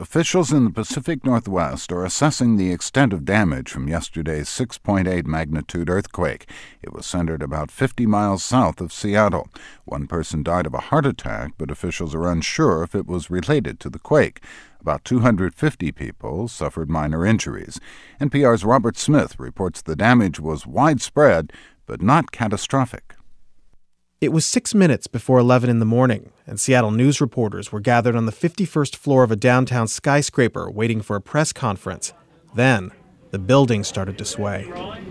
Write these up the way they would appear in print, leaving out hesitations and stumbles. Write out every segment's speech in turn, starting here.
Officials in the Pacific Northwest are assessing the extent of damage from yesterday's 6.8 magnitude earthquake. It was centered about 50 miles south of Seattle. One person died of a heart attack, but officials are unsure if it was related to the quake. About 250 people suffered minor injuries. NPR's Robert Smith reports the damage was widespread, but not catastrophic. It was 6 minutes before 11 in the morning, and Seattle news reporters were gathered on the 51st floor of a downtown skyscraper waiting for a press conference. Then, the building started to sway.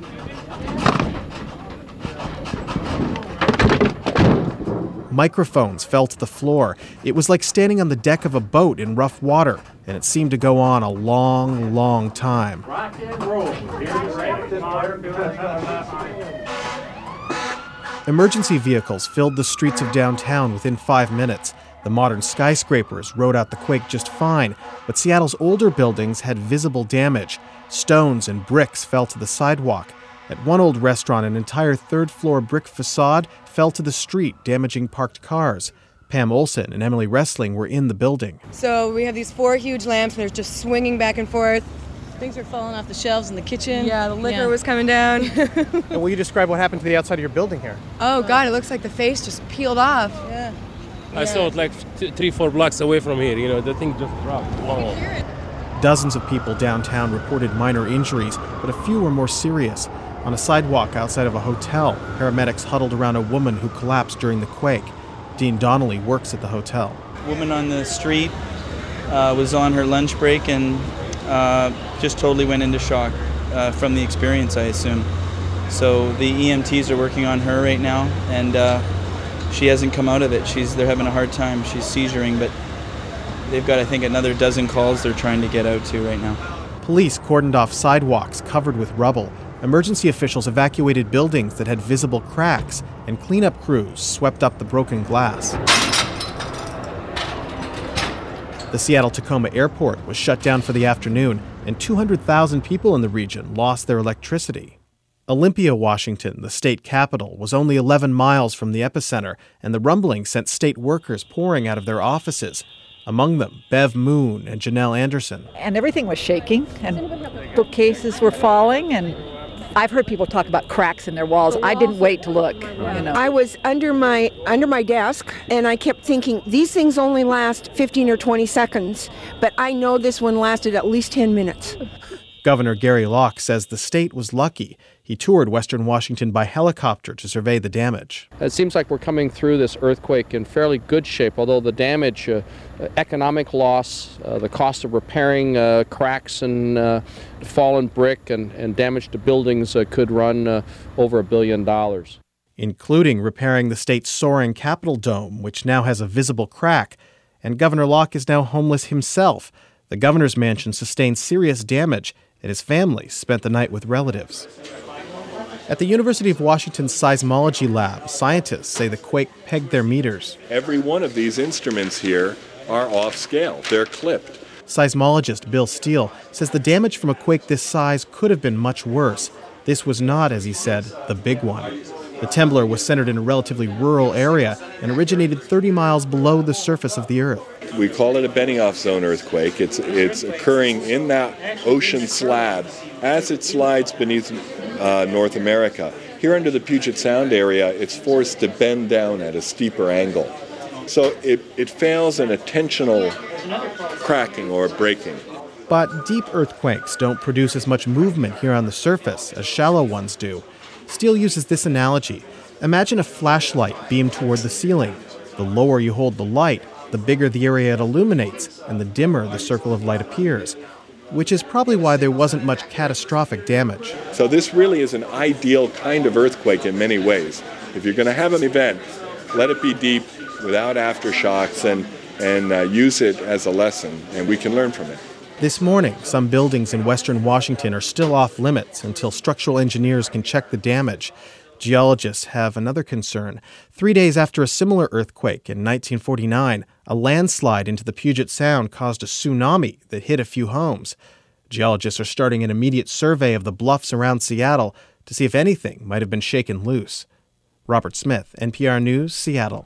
Microphones fell to the floor. It was like standing on the deck of a boat in rough water, and it seemed to go on a long, long time. Rock and roll. Emergency vehicles filled the streets of downtown within 5 minutes. The modern skyscrapers rode out the quake just fine, but Seattle's older buildings had visible damage. Stones and bricks fell to the sidewalk. At one old restaurant, an entire third-floor brick facade fell to the street, damaging parked cars. Pam Olson and Emily Wrestling were in the building. So we have these 4 huge lamps, and they're just swinging back and forth. Things were falling off the shelves in the kitchen. Yeah, the liquor was coming down. And will you describe what happened to the outside of your building here? Oh, God, it looks like the face just peeled off. Yeah. I saw it like 3-4 blocks away from here. The thing just dropped. Whoa. Dozens of people downtown reported minor injuries, but a few were more serious. On a sidewalk outside of a hotel, paramedics huddled around a woman who collapsed during the quake. Dean Donnelly works at the hotel. A woman on the street was on her lunch break and just totally went into shock from the experience, I assume. So the EMTs are working on her right now, and she hasn't come out of it. They're having a hard time. She's seizuring, but they've got, I think, another dozen calls they're trying to get out to right now. Police cordoned off sidewalks covered with rubble. Emergency officials evacuated buildings that had visible cracks, and cleanup crews swept up the broken glass. The Seattle-Tacoma airport was shut down for the afternoon, and 200,000 people in the region lost their electricity. Olympia, Washington, the state capital, was only 11 miles from the epicenter, and the rumbling sent state workers pouring out of their offices. Among them, Bev Moon and Janelle Anderson. And everything was shaking, and bookcases were falling, and I've heard people talk about cracks in their walls. I didn't wait to look. I was under my desk, and I kept thinking, these things only last 15 or 20 seconds, but I know this one lasted at least 10 minutes. Governor Gary Locke says the state was lucky. He toured Western Washington by helicopter to survey the damage. It seems like we're coming through this earthquake in fairly good shape, although the damage, economic loss, the cost of repairing cracks and fallen brick and damage to buildings could run over $1 billion. Including repairing the state's soaring Capitol dome, which now has a visible crack. And Governor Locke is now homeless himself. The governor's mansion sustained serious damage, and his family spent the night with relatives. At the University of Washington's seismology lab, scientists say the quake pegged their meters. Every one of these instruments here are off scale. They're clipped. Seismologist Bill Steele says the damage from a quake this size could have been much worse. This was not, as he said, the big one. The temblor was centered in a relatively rural area and originated 30 miles below the surface of the Earth. We call it a Benioff zone earthquake. It's occurring in that ocean slab as it slides beneath North America. Here under the Puget Sound area, it's forced to bend down at a steeper angle. So it fails an intentional cracking or breaking. But deep earthquakes don't produce as much movement here on the surface as shallow ones do. Steele uses this analogy. Imagine a flashlight beamed toward the ceiling. The lower you hold the light, the bigger the area it illuminates, and the dimmer the circle of light appears, which is probably why there wasn't much catastrophic damage. So this really is an ideal kind of earthquake in many ways. If you're going to have an event, let it be deep, without aftershocks, and use it as a lesson, and we can learn from it. This morning, some buildings in western Washington are still off limits until structural engineers can check the damage. Geologists have another concern. 3 days after a similar earthquake in 1949, a landslide into the Puget Sound caused a tsunami that hit a few homes. Geologists are starting an immediate survey of the bluffs around Seattle to see if anything might have been shaken loose. Robert Smith, NPR News, Seattle.